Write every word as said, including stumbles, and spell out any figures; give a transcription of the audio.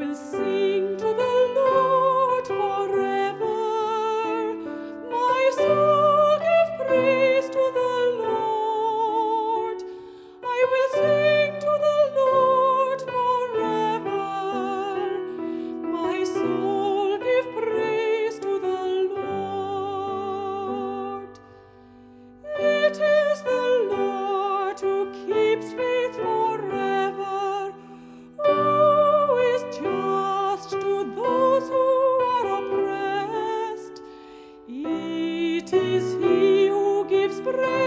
will sing to the Lord forever. My soul give praise to the Lord. I will sing to the Lord forever. My soul give praise to the Lord. It is the Lord who keeps faith forever, who is just to those who are oppressed. It is He who gives bread